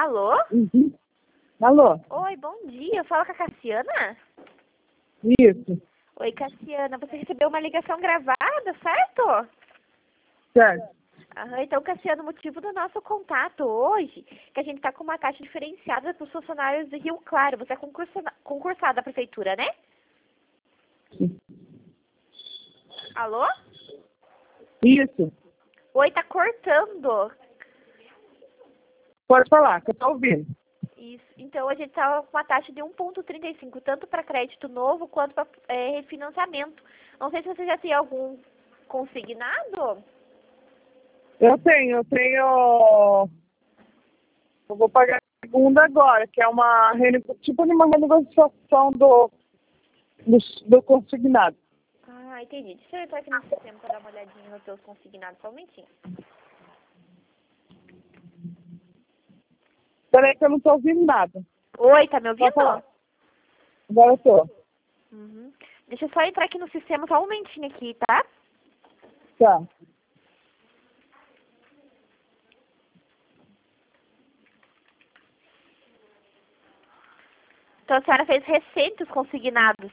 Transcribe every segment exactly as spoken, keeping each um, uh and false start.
Alô? Uhum. Alô? Oi, bom dia. Fala com a Cassiana? Isso. Oi, Cassiana. Você recebeu uma ligação gravada, certo? Certo. Aham, então, Cassiano, o motivo do nosso contato hoje é que a gente está com uma taxa diferenciada para os funcionários de Rio Claro. Você é concursada, concursada da prefeitura, né? Sim. Alô? Isso. Oi, tá cortando. Pode falar, que eu tô ouvindo. Isso. Então, a gente está com uma taxa de um vírgula trinta e cinco, tanto para crédito novo quanto para é, refinanciamento. Não sei se você já tem algum consignado. Eu tenho, eu tenho... Eu vou pagar a segunda agora, que é uma renego... tipo de uma renegociação do, do, do consignado. Ah, entendi. Deixa eu entrar aqui no sistema para dar uma olhadinha nos seus consignados. Só um momentinho. Peraí que eu não tô ouvindo nada. Oi, tá me Pode falar. ouvindo? Agora eu tô. Uhum. Deixa eu só entrar aqui no sistema só um momentinho aqui, tá? Tá. Então a senhora fez recente os consignados.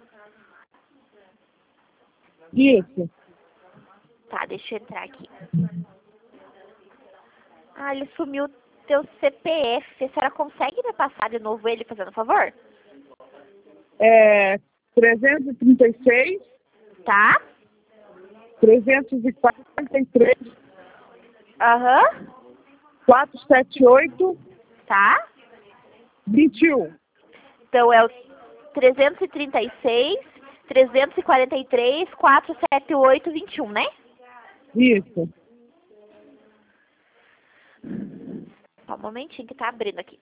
Isso. Tá, deixa eu entrar aqui. Ah, ele sumiu teu C P F. A senhora consegue me passar de novo ele, fazendo favor? É trezentos e trinta e seis, Tá? trezentos e quarenta e três, Aham. quatrocentos e setenta e oito, Tá? vinte e um. Então é o trezentos e trinta e seis, trezentos e quarenta e três, quatrocentos e setenta e oito, vinte e um, né? Isso. Só um momentinho que tá abrindo aqui.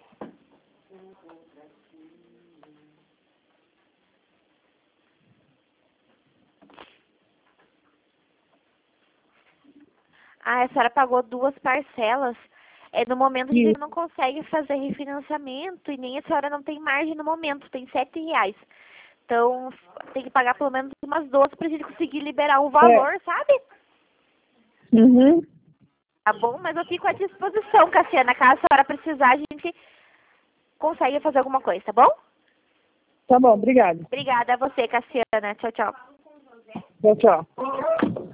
Ah, a senhora pagou duas parcelas. É, no momento a gente Isso. não consegue fazer refinanciamento e nem a senhora não tem margem no momento, tem sete reais. Então tem que pagar pelo menos umas doze pra gente conseguir liberar o É. valor, sabe? Uhum. Tá bom? Mas eu fico à disposição, Cassiana. Caso a senhora precisar, a gente consegue fazer alguma coisa, tá bom? Tá bom, obrigado. Obrigada a você, Cassiana. Tchau, tchau. Tchau, tchau.